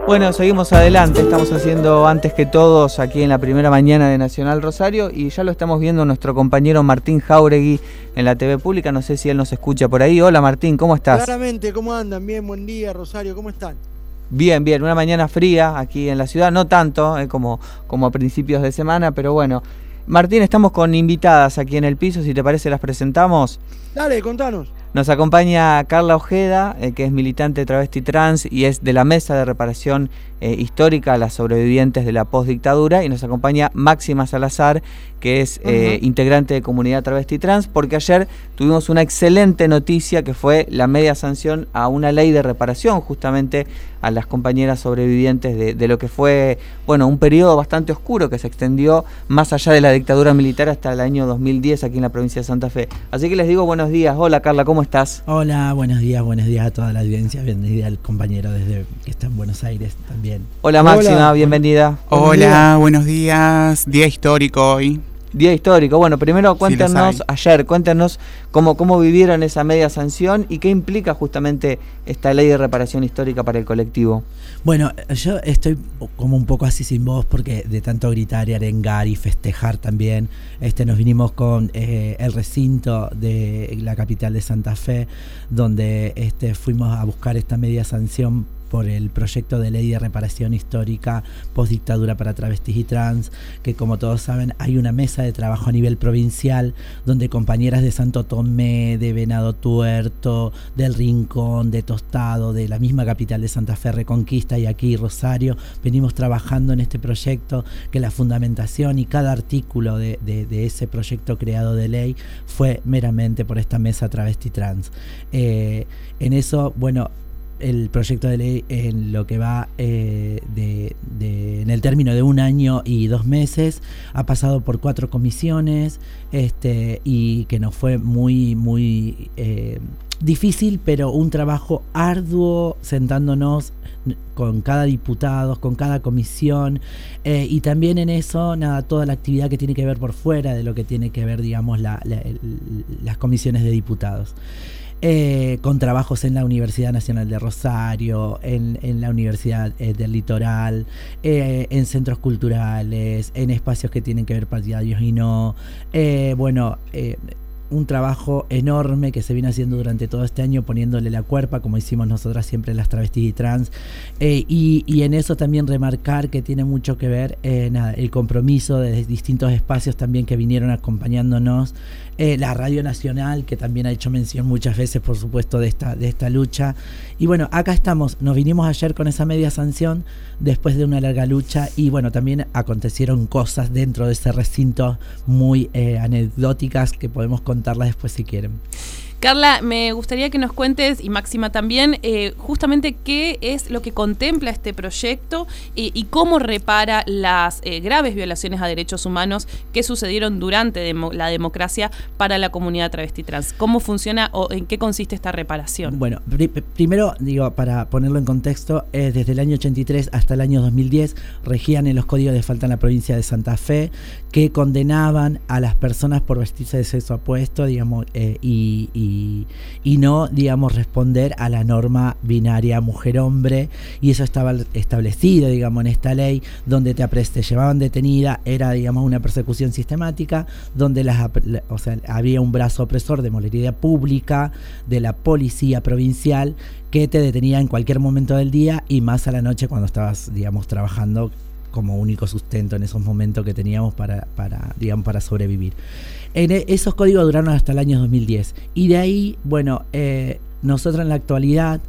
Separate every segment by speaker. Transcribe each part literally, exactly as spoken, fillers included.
Speaker 1: Bueno, seguimos adelante, estamos haciendo Antes que Todos aquí en la primera mañana de Nacional Rosario y ya lo estamos viendo nuestro compañero Martín Jáuregui en la T V pública, no sé si él nos escucha por ahí. Hola Martín, ¿cómo estás?
Speaker 2: Claramente, ¿cómo andan? Bien, buen día Rosario, ¿cómo están?
Speaker 1: Bien, bien, una mañana fría aquí en la ciudad, no tanto eh, como, como a principios de semana, pero bueno. Martín, estamos con invitadas aquí en el piso, si te parece las presentamos.
Speaker 2: Dale, contanos.
Speaker 1: Nos acompaña Carla Ojeda, eh, que es militante travesti trans y es de la Mesa de Reparación eh, Histórica a las Sobrevivientes de la Postdictadura, y nos acompaña Máxima Salazar, que es eh, uh-huh. integrante de Comunidad Travesti Trans, porque ayer tuvimos una excelente noticia que fue la media sanción a una ley de reparación justamente a las compañeras sobrevivientes de, de lo que fue, bueno, un periodo bastante oscuro que se extendió más allá de la dictadura militar hasta el año dos mil diez aquí en la provincia de Santa Fe. Así que les digo buenos días. Hola Carla, ¿cómo estás?
Speaker 3: Hola, buenos días, buenos días a toda la audiencia, bienvenida al compañero desde que está en Buenos Aires también.
Speaker 1: Hola Máxima, Hola. bienvenida.
Speaker 4: Hola, buenos días, día histórico hoy.
Speaker 1: Día histórico. Bueno, primero cuéntenos, sí, ayer, cuéntenos cómo, cómo vivieron esa media sanción y qué implica justamente esta ley de reparación histórica para el colectivo.
Speaker 3: Bueno, yo estoy como un poco así sin voz porque de tanto gritar y arengar y festejar también, este, nos vinimos con eh, el recinto de la capital de Santa Fe, donde este, fuimos a buscar esta media sanción por el proyecto de ley de reparación histórica postdictadura para travestis y trans, que como todos saben hay una mesa de trabajo a nivel provincial donde compañeras de Santo Tomé, de Venado Tuerto, del Rincón, de Tostado, de la misma capital de Santa Fe, Reconquista, y aquí Rosario, venimos trabajando en este proyecto, que la fundamentación y cada artículo de, de, de ese proyecto creado de ley fue meramente por esta mesa travesti trans. Eh, en eso, bueno, el proyecto de ley en lo que va eh, de, de, en el término de un año y dos meses ha pasado por cuatro comisiones este, y que nos fue muy muy eh, difícil, pero un trabajo arduo sentándonos con cada diputado, con cada comisión eh, y también en eso nada toda la actividad que tiene que ver por fuera de lo que tiene que ver digamos la, la, el, las comisiones de diputados. Eh, con trabajos en la Universidad Nacional de Rosario, en, en la Universidad eh, del Litoral, eh, en centros culturales, en espacios que tienen que ver partidarios y no. Eh, bueno, eh, un trabajo enorme que se viene haciendo durante todo este año, poniéndole la cuerpa, como hicimos nosotras siempre las travestis y trans, eh, y, y en eso también remarcar que tiene mucho que ver eh, nada, el compromiso de distintos espacios también que vinieron acompañándonos, eh, la Radio Nacional, que también ha hecho mención muchas veces, por supuesto, de esta, de esta lucha. Y bueno, acá estamos, nos vinimos ayer con esa media sanción después de una larga lucha, y bueno, también acontecieron cosas dentro de ese recinto muy eh, anecdóticas que podemos contarlas después si quieren.
Speaker 5: Carla, me gustaría que nos cuentes, y Máxima también, eh, justamente qué es lo que contempla este proyecto y, y cómo repara las eh, graves violaciones a derechos humanos que sucedieron durante demo, la democracia para la comunidad travesti trans. ¿Cómo funciona o en qué consiste esta reparación?
Speaker 3: Bueno, pr primero, digo, para ponerlo en contexto, eh, desde el año ochenta y tres hasta el año dos mil diez regían en los códigos de falta en la provincia de Santa Fe que condenaban a las personas por vestirse de sexo opuesto, digamos, eh, y, y Y, y no, digamos, responder a la norma binaria mujer-hombre, y eso estaba establecido, digamos, en esta ley, donde te, te llevaban detenida, era, digamos, una persecución sistemática, donde las, o sea, había un brazo opresor de molería pública, de la policía provincial, que te detenía en cualquier momento del día y más a la noche cuando estabas, digamos, trabajando como único sustento en esos momentos que teníamos para, para, digamos, para sobrevivir. En esos códigos duraron hasta el año dos mil diez. Y de ahí, bueno, eh, nosotros en la actualidad,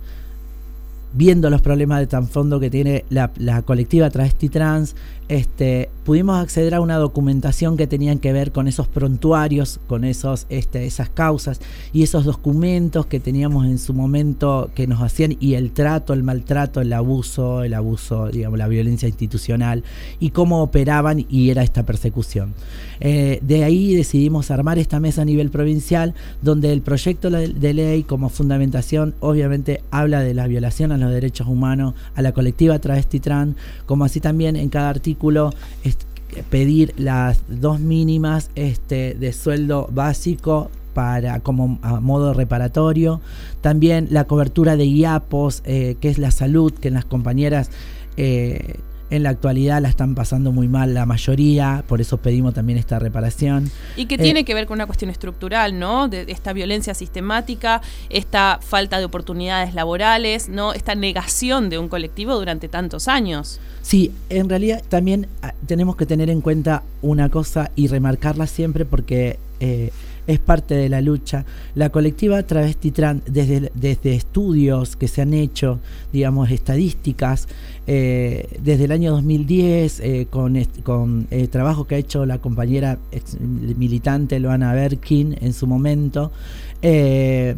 Speaker 3: viendo los problemas de tan fondo que tiene la, la colectiva travesti trans, este, pudimos acceder a una documentación que tenían que ver con esos prontuarios, con esos, este, esas causas y esos documentos que teníamos en su momento que nos hacían, y el trato, el maltrato, el abuso, el abuso, digamos, la violencia institucional y cómo operaban y era esta persecución. Eh, de ahí decidimos armar esta mesa a nivel provincial, donde el proyecto de ley como fundamentación obviamente habla de la violación a los derechos humanos, a la colectiva travesti trans, como así también en cada artículo este, pedir las dos mínimas este, de sueldo básico para como a modo reparatorio, también la cobertura de I A P O S, eh, que es la salud, que las compañeras eh, en la actualidad la están pasando muy mal la mayoría, por eso pedimos también esta reparación.
Speaker 5: Y que
Speaker 3: Eh,
Speaker 5: tiene que ver con una cuestión estructural, ¿no? De, de esta violencia sistemática, esta falta de oportunidades laborales, ¿no? Esta negación de un colectivo durante tantos años.
Speaker 3: Sí, en realidad también ah, tenemos que tener en cuenta una cosa y remarcarla siempre porque eh, es parte de la lucha. La colectiva Travesti Trans, desde, desde estudios que se han hecho, digamos, estadísticas, eh, desde el año dos mil diez, eh, con, est- con eh, trabajo que ha hecho la compañera ex militante Loana Berkin en su momento, eh,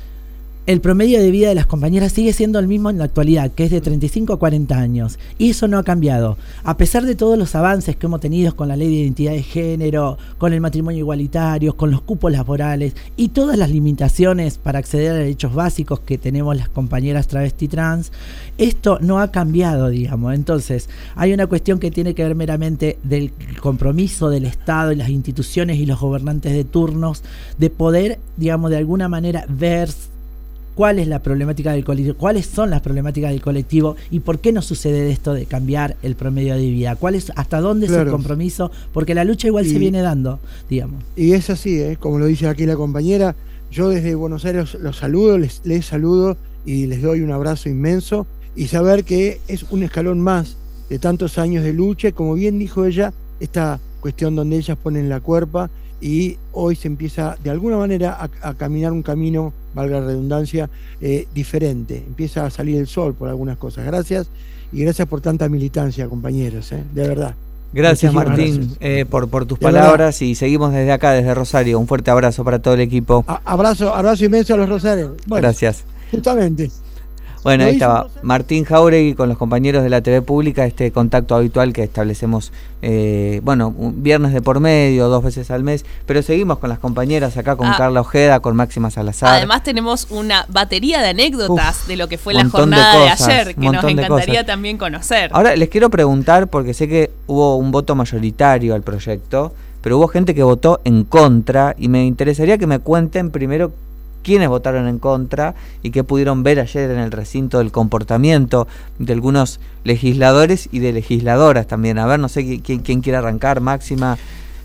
Speaker 3: el promedio de vida de las compañeras sigue siendo el mismo en la actualidad, que es de treinta y cinco a cuarenta años. Y eso no ha cambiado. A pesar de todos los avances que hemos tenido con la ley de identidad de género, con el matrimonio igualitario, con los cupos laborales y todas las limitaciones para acceder a derechos básicos que tenemos las compañeras travesti trans, esto no ha cambiado, digamos. Entonces, hay una cuestión que tiene que ver meramente del compromiso del Estado y las instituciones y los gobernantes de turnos de poder, digamos, de alguna manera ver cuál es la problemática del colectivo, cuáles son las problemáticas del colectivo y por qué no sucede esto de cambiar el promedio de vida, cuál es, hasta dónde
Speaker 2: Claro.
Speaker 3: es el compromiso, porque la lucha igual
Speaker 2: Y-
Speaker 3: se viene dando, digamos.
Speaker 2: Y es así, ¿eh? Como lo dice aquí la compañera, yo desde Buenos Aires los saludo, les, les saludo y les doy un abrazo inmenso y saber que es un escalón más de tantos años de lucha, y como bien dijo ella, esta cuestión donde ellas ponen la cuerpa y hoy se empieza de alguna manera a, a caminar un camino, valga la redundancia, eh, diferente, empieza a salir el sol por algunas cosas. Gracias y gracias por tanta militancia, compañeros, ¿eh? De verdad.
Speaker 1: Gracias,
Speaker 2: Muchísimas
Speaker 1: Martín,
Speaker 2: gracias.
Speaker 1: eh, por, por tus
Speaker 2: De verdad.
Speaker 1: palabras y seguimos desde acá, desde Rosario. Un fuerte abrazo para todo el equipo.
Speaker 2: A- abrazo, abrazo inmenso a los rosarios. Bueno,
Speaker 1: Gracias.
Speaker 2: justamente.
Speaker 1: Bueno,
Speaker 2: Lo
Speaker 1: ahí
Speaker 2: hizo
Speaker 1: estaba
Speaker 2: Rosario.
Speaker 1: Martín Jauregui con los compañeros de la T V Pública, este contacto habitual que establecemos, eh, bueno, un viernes de por medio, dos veces al mes, pero seguimos con las compañeras acá, con
Speaker 5: Ah.
Speaker 1: Carla Ojeda, con Máxima Salazar.
Speaker 5: Además tenemos una batería de anécdotas
Speaker 1: Uf,
Speaker 5: de lo que fue la
Speaker 1: montón de
Speaker 5: jornada de,
Speaker 1: cosas,
Speaker 5: ayer, que nos
Speaker 1: montón de
Speaker 5: encantaría
Speaker 1: cosas.
Speaker 5: también conocer.
Speaker 1: Ahora les quiero preguntar, porque sé que hubo un voto mayoritario al proyecto, pero hubo gente que votó en contra, y me interesaría que me cuenten primero quiénes votaron en contra y qué pudieron ver ayer en el recinto del comportamiento de algunos legisladores y de legisladoras también. A ver, no sé quién, quién quiere arrancar, Máxima.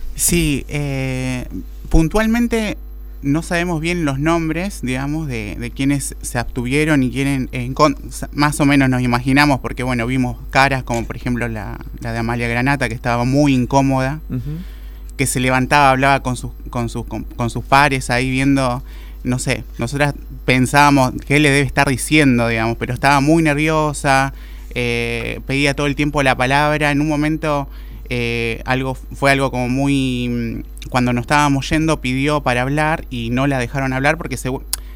Speaker 4: Sí, eh, puntualmente no sabemos bien los nombres, digamos, de, de quienes se abstuvieron y quieren, en con- más o menos nos imaginamos, porque bueno, vimos caras como por ejemplo la, la de Amalia Granata, que estaba muy incómoda,
Speaker 1: Uh-huh.
Speaker 4: que se levantaba, hablaba con sus, con sus, con, con sus pares ahí viendo, no sé, nosotras pensábamos qué le debe estar diciendo, digamos, pero estaba muy nerviosa, eh, pedía todo el tiempo la palabra, en un momento eh, algo fue algo como muy, cuando nos estábamos yendo pidió para hablar y no la dejaron hablar porque se,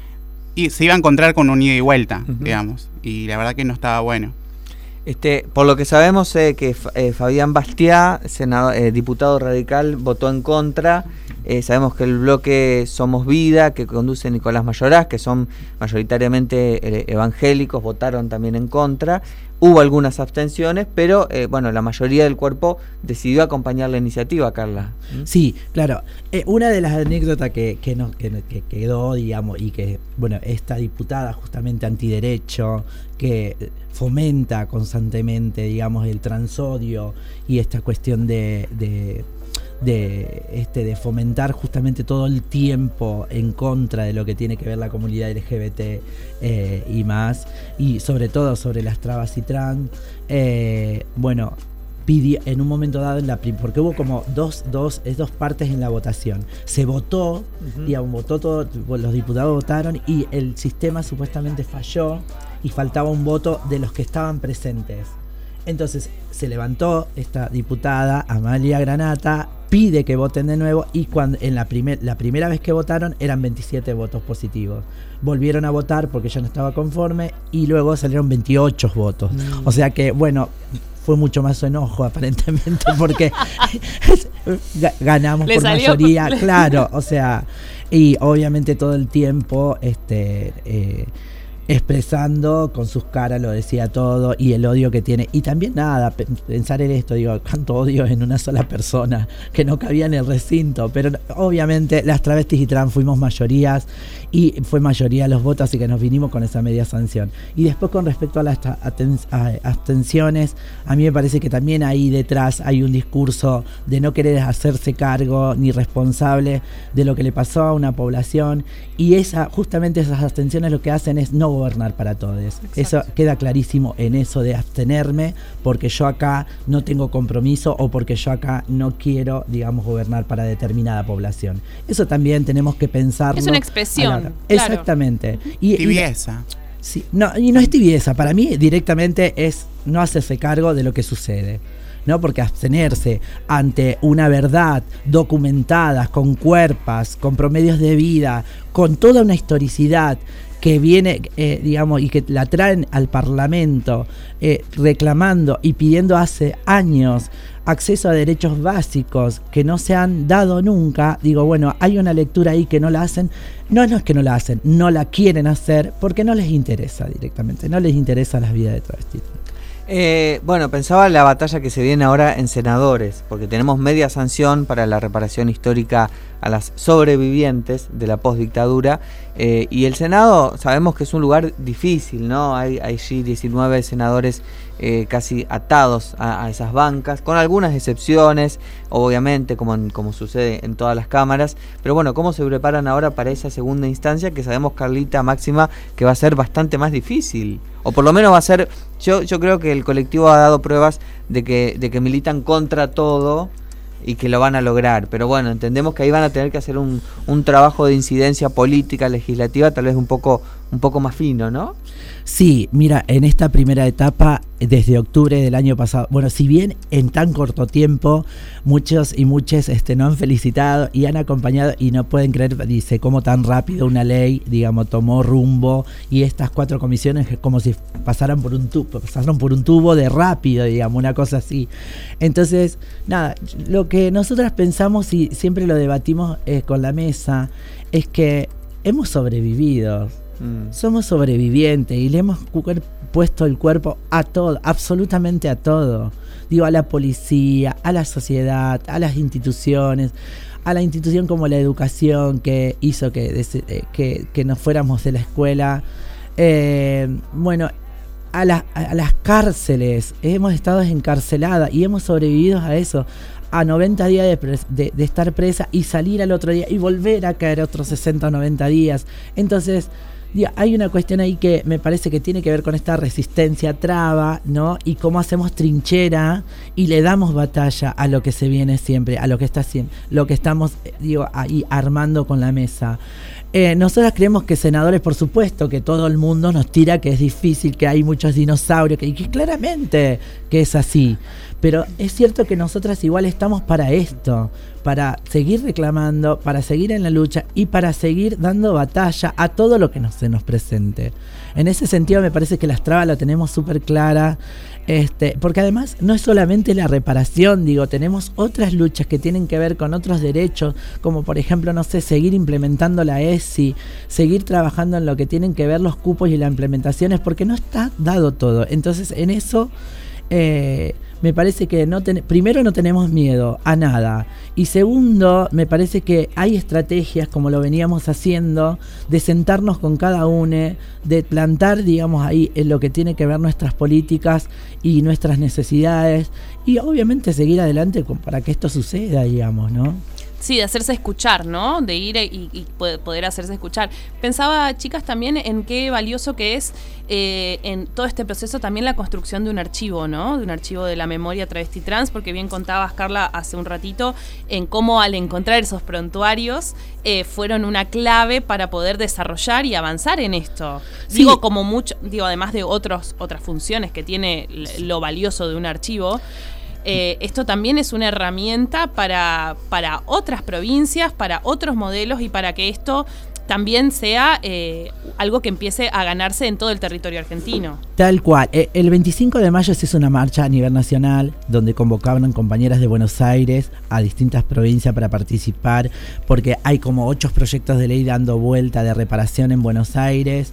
Speaker 4: y se iba a encontrar con un ida y vuelta,
Speaker 1: Uh-huh.
Speaker 4: digamos, y la verdad que no estaba bueno.
Speaker 1: Este, por lo que sabemos, sé que eh, Fabián Bastiá, senador, eh, diputado radical, votó en contra. Eh, sabemos que el bloque Somos Vida, que conduce Nicolás Mayorás, que son mayoritariamente eh, evangélicos, votaron también en contra. Hubo algunas abstenciones, pero eh, bueno, la mayoría del cuerpo decidió acompañar la iniciativa, Carla.
Speaker 3: Sí, claro. Eh, una de las anécdotas que, que, nos, que, que quedó, digamos, y que, bueno, esta diputada justamente antiderecho, que fomenta constantemente, digamos, el transodio y esta cuestión de, de, de, este, de fomentar justamente todo el tiempo en contra de lo que tiene que ver la comunidad L G B T eh, y más, y sobre todo sobre las trabas y trans, eh, bueno, pidió en un momento dado en la prim- porque hubo como dos, dos, es dos partes en la votación. Se votó,
Speaker 1: Uh-huh.
Speaker 3: digamos, votó todo, los diputados votaron y el sistema supuestamente falló y faltaba un voto de los que estaban presentes. Entonces se levantó esta diputada Amalia Granata, pide que voten de nuevo y cuando en la primer, la primera vez que votaron eran veintisiete votos positivos. Volvieron a votar porque ya no estaba conforme y luego salieron veintiocho votos.
Speaker 1: Mm.
Speaker 3: O sea que, bueno, fue mucho más su enojo aparentemente porque ga- ganamos
Speaker 5: Le
Speaker 3: por
Speaker 5: salió-
Speaker 3: mayoría, claro, o sea, y obviamente todo el tiempo este eh, expresando con sus caras, lo decía todo, y el odio que tiene. Y también nada, pensar en esto, digo, cuánto odio en una sola persona, que no cabía en el recinto. Pero obviamente las travestis y trans fuimos mayorías, y fue mayoría los votos, así que nos vinimos con esa media sanción. Y después, con respecto a las abstenciones, a mí me parece que también ahí detrás hay un discurso de no querer hacerse cargo ni responsable de lo que le pasó a una población, y esa, justamente esas abstenciones lo que hacen es no gobernar para todos. Exacto. Eso queda clarísimo en eso de abstenerme porque yo acá no tengo compromiso o porque yo acá no quiero, digamos, gobernar para determinada población. Eso también tenemos que pensarlo.
Speaker 5: Es una expresión. Claro.
Speaker 3: Exactamente. Y,
Speaker 4: tibieza.
Speaker 3: Y, sí, no, y no es tibieza. Para mí directamente es no hacerse cargo de lo que sucede. ¿No? Porque abstenerse ante una verdad documentada, con cuerpos, con promedios de vida, con toda una historicidad que viene, eh, digamos, y que la traen al Parlamento eh, reclamando y pidiendo hace años acceso a derechos básicos que no se han dado nunca, digo, bueno, hay una lectura ahí que no la hacen, no, no es que no la hacen, no la quieren hacer porque no les interesa directamente, no les interesa las vidas de travestis.
Speaker 1: Eh, bueno, pensaba en la batalla que se viene ahora en senadores, porque tenemos media sanción para la reparación histórica a las sobrevivientes de la postdictadura, eh, y el Senado sabemos que es un lugar difícil, ¿no? Hay, hay allí diecinueve senadores eh, casi atados a, a esas bancas, con algunas excepciones, obviamente, como, en, como sucede en todas las cámaras, pero bueno, ¿cómo se preparan ahora para esa segunda instancia que sabemos, Carlita, Máxima, que va a ser bastante más difícil? O por lo menos va a ser, yo yo creo que el colectivo ha dado pruebas de que de que militan contra todo y que lo van a lograr, pero bueno, entendemos que ahí van a tener que hacer un, un trabajo de incidencia política, legislativa, tal vez un poco un poco más fino, ¿no?
Speaker 3: Sí, mira, en esta primera etapa, desde octubre del año pasado, bueno, si bien en tan corto tiempo, muchos y muchas este, nos han felicitado y han acompañado y no pueden creer, dice, cómo tan rápido una ley, digamos, tomó rumbo, y estas cuatro comisiones como si pasaran por un tubo, pasaron por un tubo de rápido, digamos, una cosa así. Entonces, nada, lo que nosotras pensamos y siempre lo debatimos eh, con la mesa, es que hemos sobrevivido. Mm. Somos sobrevivientes y le hemos puesto el cuerpo a todo, absolutamente a todo. Digo, a la policía, a la sociedad, a las instituciones, a la institución como la educación que hizo que, que, que nos fuéramos de la escuela. Eh, bueno, a, la, a las cárceles, hemos estado encarceladas y hemos sobrevivido a eso. A noventa días de, pres- de, de estar presa y salir al otro día y volver a caer otros sesenta o noventa días. Entonces, digo, hay una cuestión ahí que me parece que tiene que ver con esta resistencia traba, ¿no? Y cómo hacemos trinchera y le damos batalla a lo que se viene siempre, a lo que está siempre, lo que estamos, digo, ahí armando con la mesa. Eh, nosotras creemos que senadores, por supuesto, que todo el mundo nos tira que es difícil, que hay muchos dinosaurios, que, y que claramente que es así. Pero es cierto que nosotras igual estamos para esto, para seguir reclamando, para seguir en la lucha y para seguir dando batalla a todo lo que nos, se nos presente. En ese sentido me parece que las trabas la tenemos súper clara, este, porque además no es solamente la reparación, digo, tenemos otras luchas que tienen que ver con otros derechos, como por ejemplo, no sé, seguir implementando la E S I, seguir trabajando en lo que tienen que ver los cupos y las implementaciones, porque no está dado todo. Entonces en eso... Eh, me parece que no ten- primero no tenemos miedo a nada, y segundo, me parece que hay estrategias, como lo veníamos haciendo, de sentarnos con cada uno, de plantar, digamos, ahí en lo que tiene que ver nuestras políticas y nuestras necesidades, y obviamente seguir adelante con, para que esto suceda, digamos, ¿no?
Speaker 5: Sí, de hacerse escuchar, ¿no? De ir y, y poder hacerse escuchar. Pensaba, chicas, también en qué valioso que es eh, en todo este proceso también la construcción de un archivo, ¿no? De un archivo de la memoria travesti trans, porque bien contabas, Carla, hace un ratito, en cómo al encontrar esos prontuarios eh, fueron una clave para poder desarrollar y avanzar en esto. Sí. Digo, como mucho, digo, además de otros otras funciones que tiene lo valioso de un archivo. Eh, esto también es una herramienta para, para otras provincias, para otros modelos y para que esto también sea eh, algo que empiece a ganarse en todo el territorio argentino.
Speaker 3: Tal cual. Eh, el veinticinco de mayo se hizo una marcha a nivel nacional donde convocaban compañeras de Buenos Aires a distintas provincias para participar, porque hay como ocho proyectos de ley dando vuelta de reparación en Buenos Aires.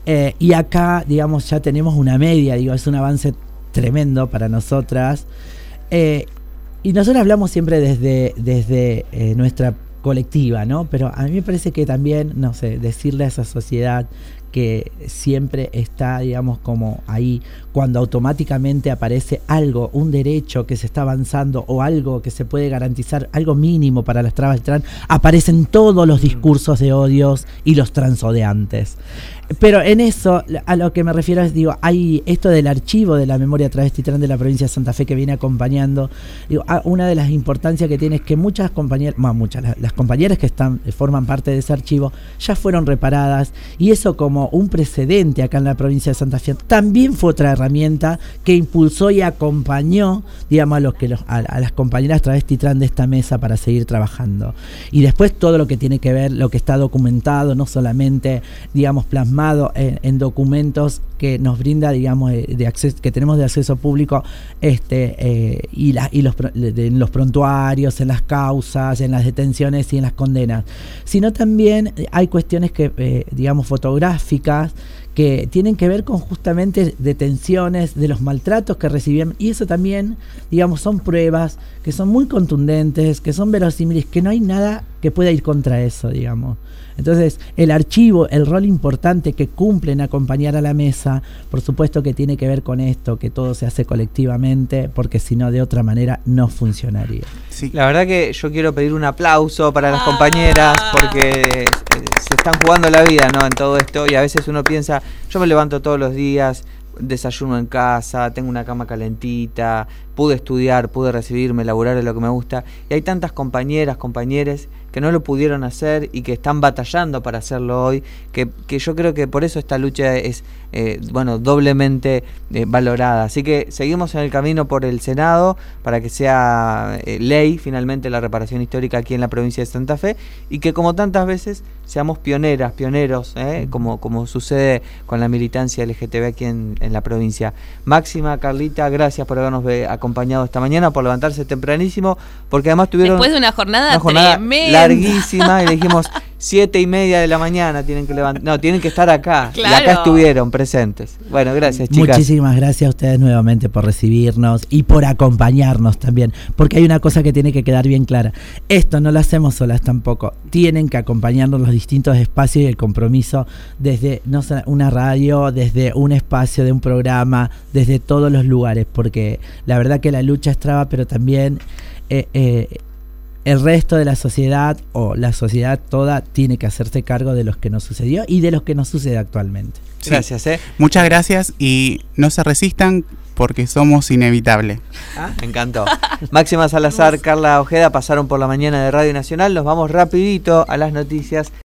Speaker 3: Eh, y acá, digamos, ya tenemos una media, digo, es un avance tremendo para nosotras. Eh, y nosotros hablamos siempre desde, desde eh, nuestra colectiva, ¿no? Pero a mí me parece que también, no sé, decirle a esa sociedad que siempre está, digamos, como ahí, cuando automáticamente aparece algo, un derecho que se está avanzando o algo que se puede garantizar, algo mínimo para las trabas trans, aparecen todos los discursos de odios y los transodeantes. Pero en eso, a lo que me refiero es, digo, hay esto del archivo de la memoria travesti trans de la provincia de Santa Fe que viene acompañando. Digo, una de las importancias que tiene es que muchas compañeras, bueno, muchas, las, las compañeras que están forman parte de ese archivo ya fueron reparadas, y eso como un precedente acá en la provincia de Santa Fe también fue otra herramienta que impulsó y acompañó, digamos, a, los que los, a, a las compañeras travesti trans de esta mesa para seguir trabajando. Y después todo lo que tiene que ver, lo que está documentado, no solamente, digamos, plasmado En, en documentos que nos brinda, digamos, de, de acceso, que tenemos de acceso público, este eh, y, la, y los, de, en los prontuarios, en las causas, en las detenciones y en las condenas, sino también hay cuestiones que, eh, digamos, fotográficas que tienen que ver con justamente detenciones, de los maltratos que recibían, y eso también, digamos, son pruebas que son muy contundentes, que son verosímiles, que no hay nada que pueda ir contra eso, digamos. Entonces, el archivo, el rol importante que cumple en acompañar a la mesa, por supuesto que tiene que ver con esto, que todo se hace colectivamente, porque si no, de otra manera, no funcionaría.
Speaker 1: Sí. La verdad que yo quiero pedir un aplauso para las ah. compañeras, porque se están jugando la vida, ¿no?, en todo esto, y a veces uno piensa, yo me levanto todos los días, desayuno en casa, tengo una cama calentita, pude estudiar, pude recibirme, laburar de lo que me gusta, y hay tantas compañeras, compañeros que no lo pudieron hacer y que están batallando para hacerlo hoy, que, que yo creo que por eso esta lucha es eh, bueno, doblemente eh, valorada. Así que seguimos en el camino por el Senado para que sea eh, ley finalmente la reparación histórica aquí en la provincia de Santa Fe, y que como tantas veces seamos pioneras, pioneros, eh, como, como sucede con la militancia L G T B aquí en, en la provincia. Máxima, Carlita, gracias por habernos acompañado esta mañana, por levantarse tempranísimo, porque además tuvieron
Speaker 5: después de una jornada,
Speaker 1: una jornada
Speaker 5: tremenda,
Speaker 1: larguísima, y le dijimos siete y media de la mañana tienen que levantar, no, tienen que estar acá,
Speaker 5: claro.
Speaker 1: Y acá estuvieron presentes. Bueno, gracias, chicas.
Speaker 3: Muchísimas gracias a ustedes nuevamente por recibirnos y por acompañarnos también, porque hay una cosa que tiene que quedar bien clara: esto no lo hacemos solas tampoco, tienen que acompañarnos los distintos espacios y el compromiso desde no sé, una radio, desde un espacio de un programa, desde todos los lugares, porque la verdad que la lucha es traba, pero también eh, eh, el resto de la sociedad, o la sociedad toda, tiene que hacerse cargo de lo que nos sucedió y de lo que nos sucede actualmente.
Speaker 4: Sí.
Speaker 1: Gracias, ¿eh?
Speaker 4: Muchas gracias, y no se resistan porque somos inevitables.
Speaker 1: Ah, me encantó. Máxima Salazar, Carla Ojeda pasaron por la mañana de Radio Nacional. Nos vamos rapidito a las noticias.